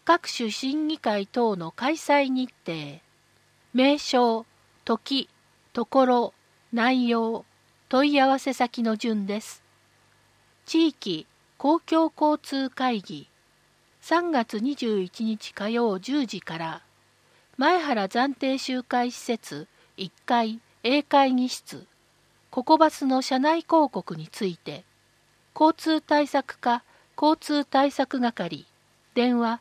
各種審議会等の開催日程、名称、時、ところ、内容、問い合わせ先の順です。地域公共交通会議、3月21日火曜10時から、前原暫定集会施設1階 A 会議室、ココバスの車内広告について、交通対策課交通対策係、電話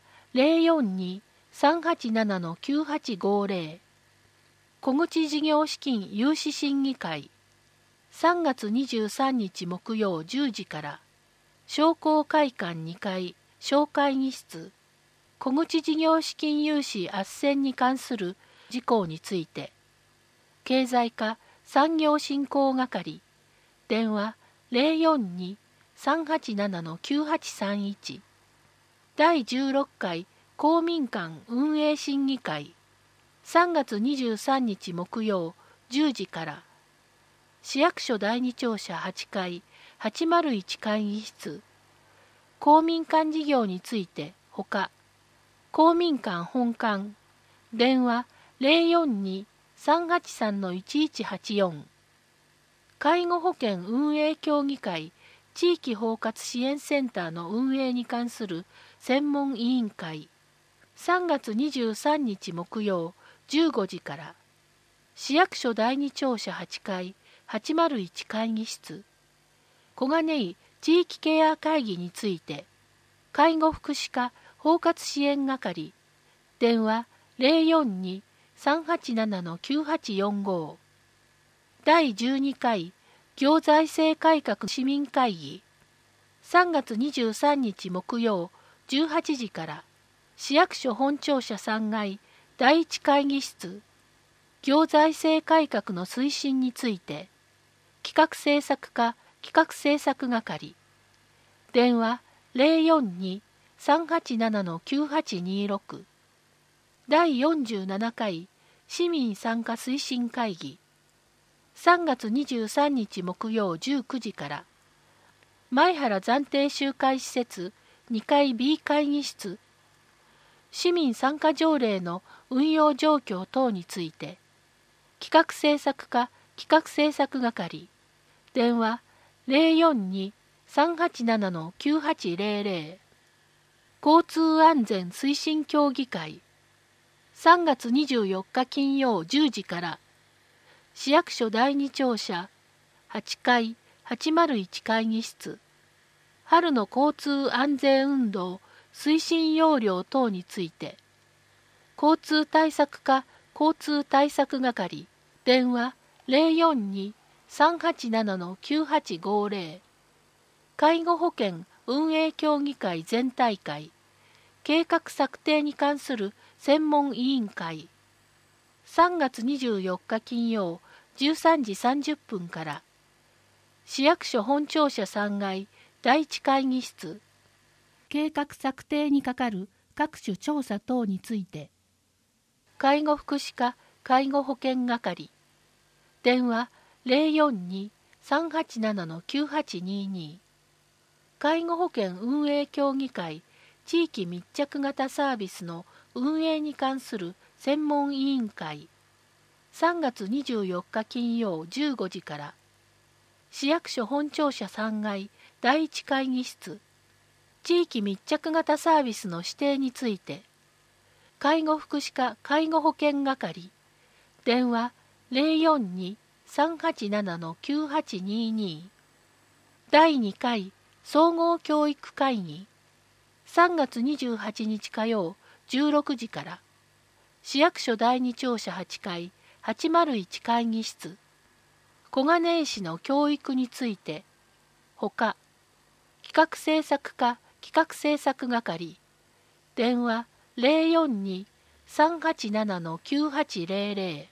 042-387-9850、小口事業資金融資審議会、3月23日木曜10時から、商工会館2階小会議室、小口事業資金融資斡旋に関する事項について、経済課産業振興係、電話042-387-9831、第16回公民館運営審議会、3月23日木曜10時から、市役所第2庁舎8階801会議室、公民館事業についてほか、公民館本館、電話042-383-1184、介護保険運営協議会地域包括支援センターの運営に関する専門委員会、3月23日木曜15時から、市役所第2庁舎8階801会議室、小金井地域ケア会議について、介護福祉課包括支援係、電話042-387-9845、第12回行財政改革市民会議、3月23日木曜18時から、市役所本庁舎3階第1会議室、行財政改革の推進について、企画政策課企画政策係、電話042-387-9826、第47回市民参加推進会議、3月23日木曜19時から、前原暫定集会施設2階 B 会議室、市民参加条例の運用状況等について、企画政策課企画政策係、電話042-387-9800、交通安全推進協議会、3月24日金曜10時から、市役所第2庁舎8階801会議室、春の交通安全運動推進要領等について、交通対策課交通対策係、電話042-387-9850、介護保険運営協議会全体会、計画策定に関する専門委員会、3月24日金曜13時30分から、市役所本庁舎3階第1会議室、計画策定に係る各種調査等について、介護福祉課介護保険係、電話042-387-9822、介護保険運営協議会地域密着型サービスの運営に関する専門委員会、3月24日金曜15時から、市役所本庁舎3階第1会議室、地域密着型サービスの指定について、介護福祉課介護保険係、電話042-387-9822、第2回総合教育会議、3月28日火曜16時から、市役所第2庁舎8階801会議室、小金井市の教育について、ほか、企画政策課企画政策係、電話042-387-9800、